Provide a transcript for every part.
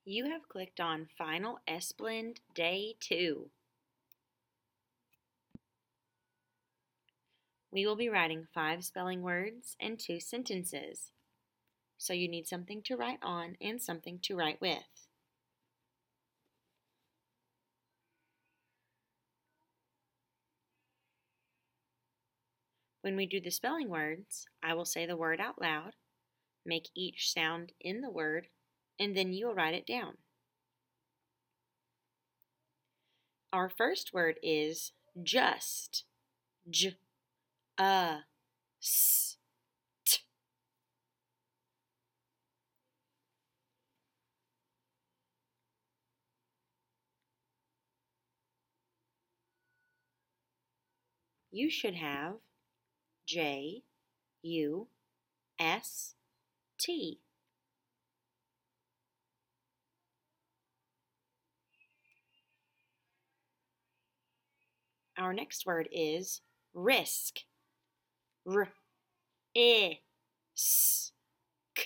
You have clicked on Final S-Blend Day 2. We will be writing 5 spelling words and 2 sentences. So you need something to write on and something to write with. When we do the spelling words, I will say the word out loud, make each sound in the word, and then you will write it down. Our first word is just. J, s, t. You should have J, U, S, T. Our next word is risk. R, I, S, K.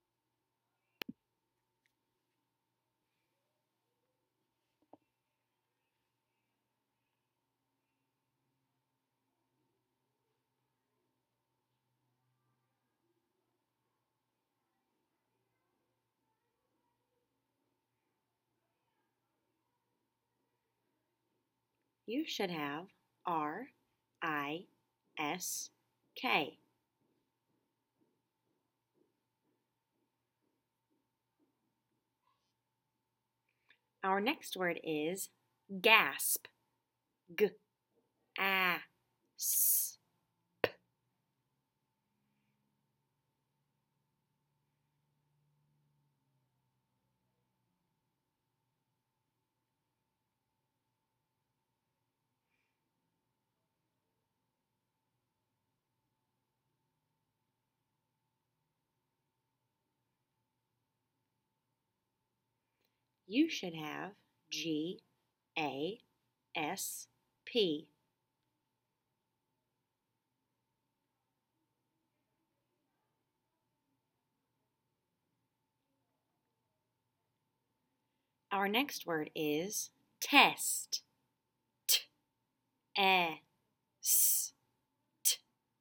You should have R, I, S, K. Our next word is gasp. G, A, S, P. You should have G, A, S, P. Our next word is test. T, E, S, T.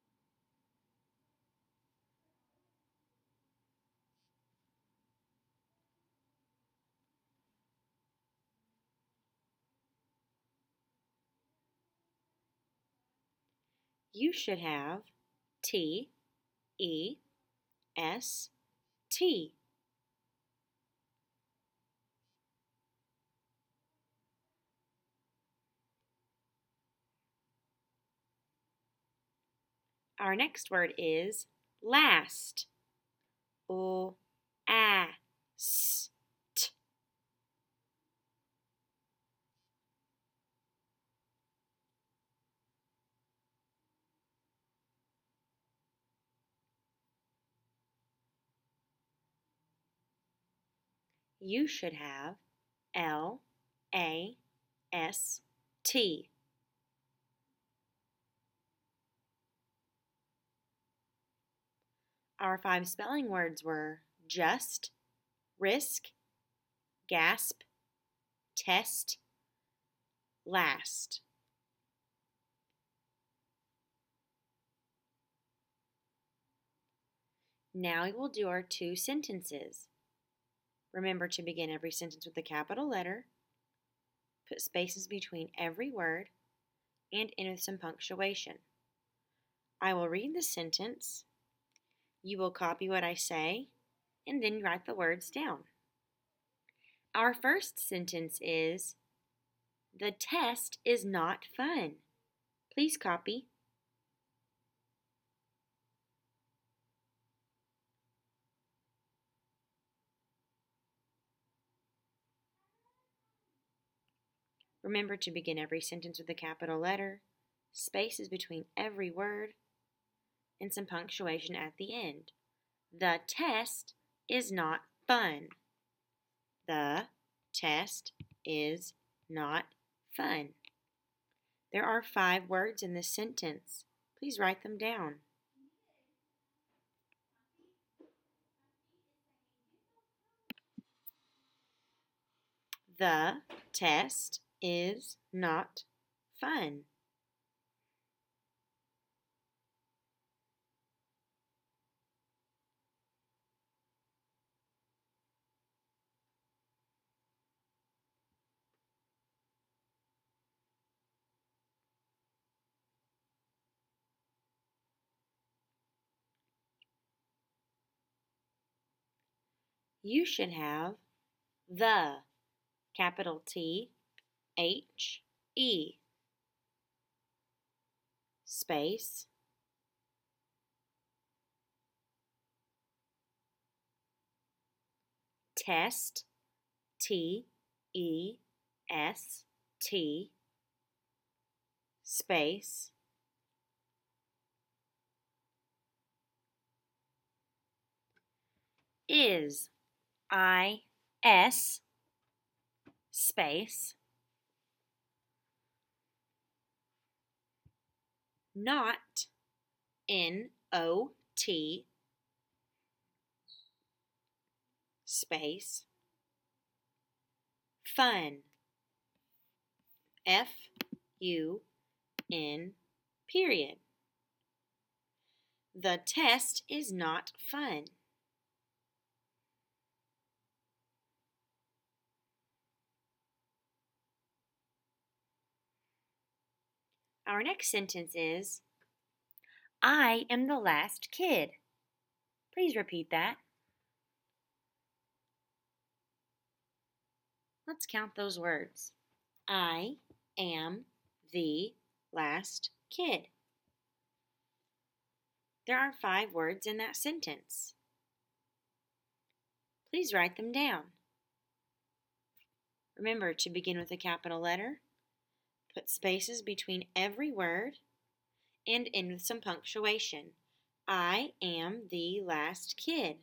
You should have T, E, S, T. Our next word is last. O, A, S, T. You should have L, A, S, T. Our 5 spelling words were just, risk, gasp, test, last. Now we will do our 2 sentences. Remember to begin every sentence with a capital letter, put spaces between every word, and end with some punctuation. I will read the sentence. You will copy what I say, and then write the words down. Our first sentence is, the test is not fun. Please copy. Remember to begin every sentence with a capital letter, spaces between every word, and some punctuation at the end. The test is not fun. The test is not fun. There are 5 words in this sentence. Please write them down. The test is not fun. You should have the, capital T, H, E, space, test, T, E, S, T, space, is, I, S, space, not, N, O, T, space, fun, F, U, N, period. The test is not fun. Our next sentence is, I am the last kid. Please repeat that. Let's count those words. I am the last kid. There are 5 words in that sentence. Please write them down. Remember to begin with a capital letter, put spaces between every word, and end with some punctuation. I am the last kid.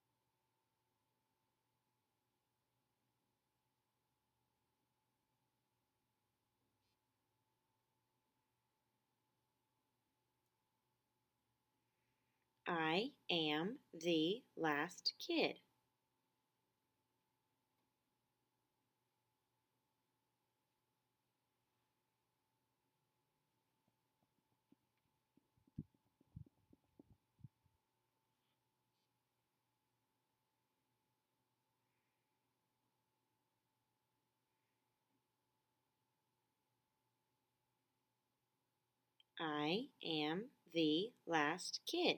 I am the last kid. I am the last kid.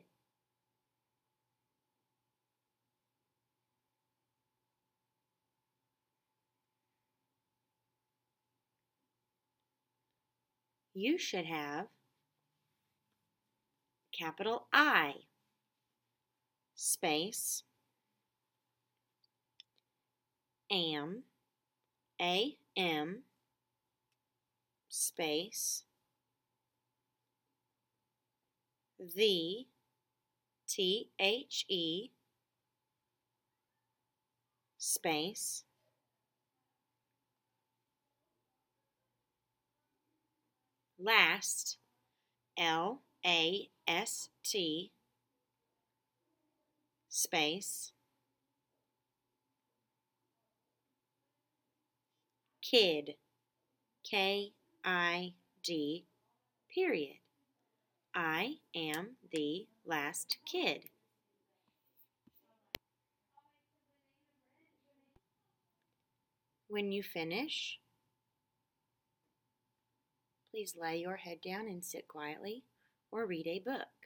You should have capital I, space, am, A-M, space, the, T-H-E, space, last, L-A-S-T, space, kid, K-I-D, period. I am the last kid. When you finish, please lay your head down and sit quietly or read a book.